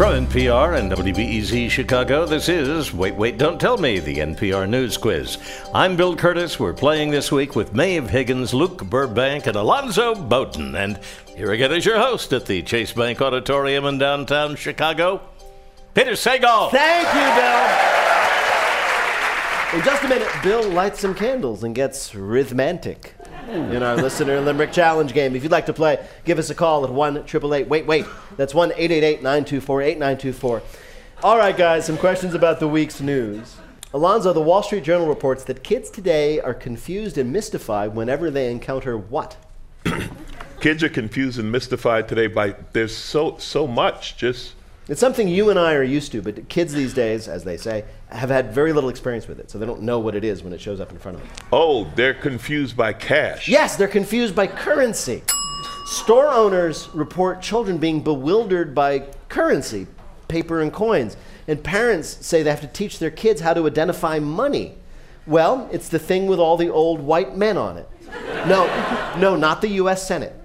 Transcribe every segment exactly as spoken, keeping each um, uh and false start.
From N P R and W B E Z Chicago, this is Wait, Wait, Don't Tell Me, the N P R News Quiz. I'm Bill Curtis. We're playing this week with Maeve Higgins, Luke Burbank, and Alonzo Bowden. And here again is your host at the Chase Bank Auditorium in downtown Chicago, Peter Sagal. Thank you, Bill. In just a minute, Bill lights some candles and gets rhythmantic in our Listener Limerick Challenge game. If you'd like to play, give us a call at one eight eight eight, wait, wait. That's one eight eight eight, nine two four, eight nine two four. All right, guys, some questions about the week's news. Alonzo, the Wall Street Journal reports that kids today are confused and mystified whenever they encounter what? Kids are confused and mystified today by there's so so much just... It's something you and I are used to, but kids these days, as they say, have had very little experience with it, so they don't know what it is when it shows up in front of them. Oh, they're confused by cash. Yes, they're confused by currency. Store owners report children being bewildered by currency, paper and coins, and parents say they have to teach their kids how to identify money. Well, it's the thing with all the old white men on it. No, no, not the U S Senate.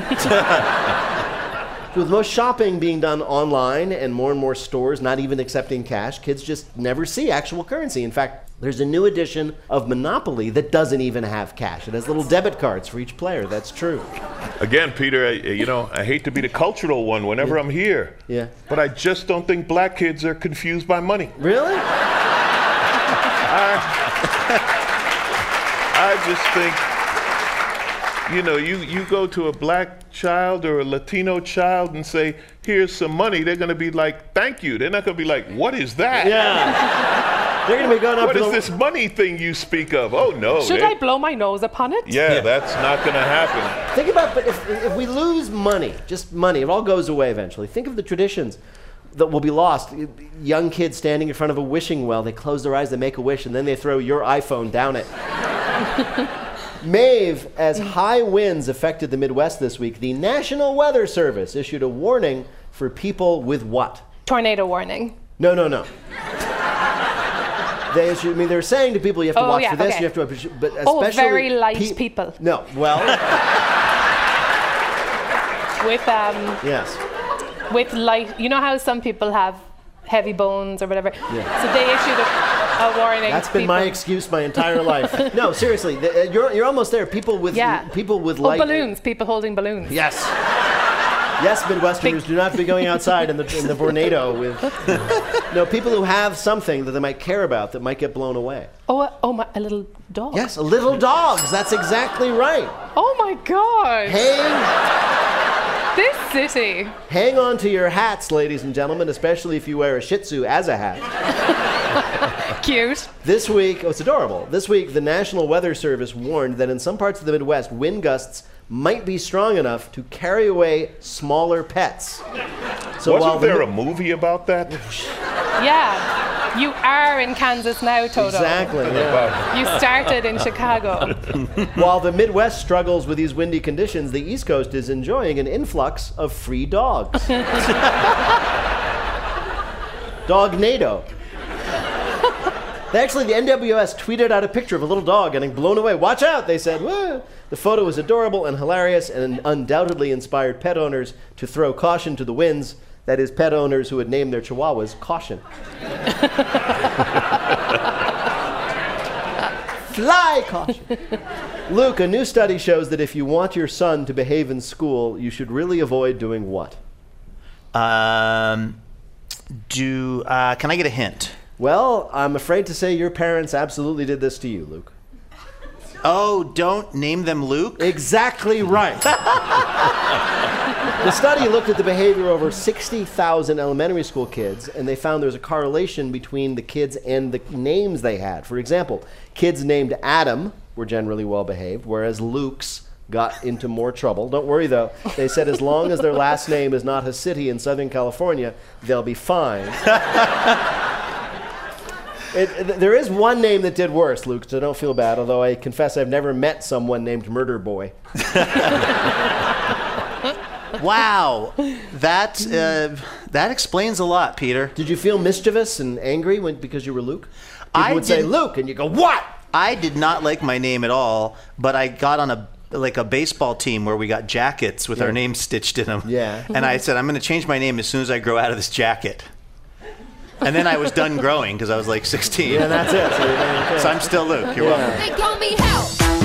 With most shopping being done online and more and more stores not even accepting cash, kids just never see actual currency. In fact, there's a new edition of Monopoly that doesn't even have cash. It has little debit cards for each player. That's true. Again, Peter, I, you know, I hate to be the cultural one whenever Yeah. I'm here. Yeah. But I just don't think black kids are confused by money. Really? I, I just think, you know, you, you go to a black child or a Latino child and say, here's some money, they're going to be like, thank you. They're not going to be like, what is that? Yeah. They're going to be going up What to is the... this money thing you speak of? Oh, no. Should they- I blow my nose upon it? Yeah, that's not going to happen. Think about, but if, if we lose money, just money, it all goes away eventually. Think of the traditions that will be lost. Young kids standing in front of a wishing well, they close their eyes, they make a wish, and then they throw your iPhone down it. Maeve, as high winds affected the Midwest this week, the National Weather Service issued a warning for people with what? Tornado warning. No, no, no. They issued, I mean, they're saying to people, you have to Oh, watch yeah, for this, okay. you have to watch, but especially... Oh, very light pe- people. No, well, With um, yes. with light. You know how some people have heavy bones or whatever. Yeah. So they issued a, a warning. That's to been my people. excuse my entire life. No, seriously, the, uh, you're you're almost there. People with Yeah. people with Oh, light balloons. People holding balloons. Yes. Yes, Midwesterners, do not be going outside in the in the tornado with no people who have something that they might care about that might get blown away. Oh, uh, oh my! A little dog. Yes, little dogs. That's exactly right. Oh my God! Hang This city. hang on to your hats, ladies and gentlemen, especially if you wear a Shih Tzu as a hat. Cute. This week, oh, it's adorable. This week, the National Weather Service warned that in some parts of the Midwest, wind gusts might be strong enough to carry away smaller pets. So while Wasn't the there Mi- a movie about that? Yeah. You are in Kansas now, Toto. Exactly. Yeah. You started in Chicago. While the Midwest struggles with these windy conditions, the East Coast is enjoying an influx of free dogs. Dognado. They actually, the N W S tweeted out a picture of a little dog getting blown away. Watch out, they said. Woo! The photo was adorable and hilarious and undoubtedly inspired pet owners to throw caution to the winds. That is, pet owners who had named their chihuahuas Caution. Fly, Caution. Luke, a new study shows that if you want your son to behave in school, you should really avoid doing what? Um, do uh, can I get a hint? Well, I'm afraid to say your parents absolutely did this to you, Luke. Oh, don't name them Luke? Exactly right. The study looked at the behavior of over sixty thousand elementary school kids, and they found there's a correlation between the kids and the names they had. For example, kids named Adam were generally well behaved, whereas Luke's got into more trouble. Don't worry, though. They said as long as their last name is not a city in Southern California, they'll be fine. It, it, there is one name that did worse, Luke, so don't feel bad, although I confess I've never met someone named Murder Boy. Wow, that uh, that explains a lot, Peter. Did you feel mischievous and angry when, because you were Luke? People I would say didn't- Luke, and you go, what? I did not like my name at all, but I got on a like a baseball team where we got jackets with Yeah. our names stitched in them. Yeah. And I said, I'm going to change my name as soon as I grow out of this jacket. And then I was done growing because I was like sixteen. Yeah, that's it. So, you're So I'm still Luke. You're Yeah. welcome. They call me Hell.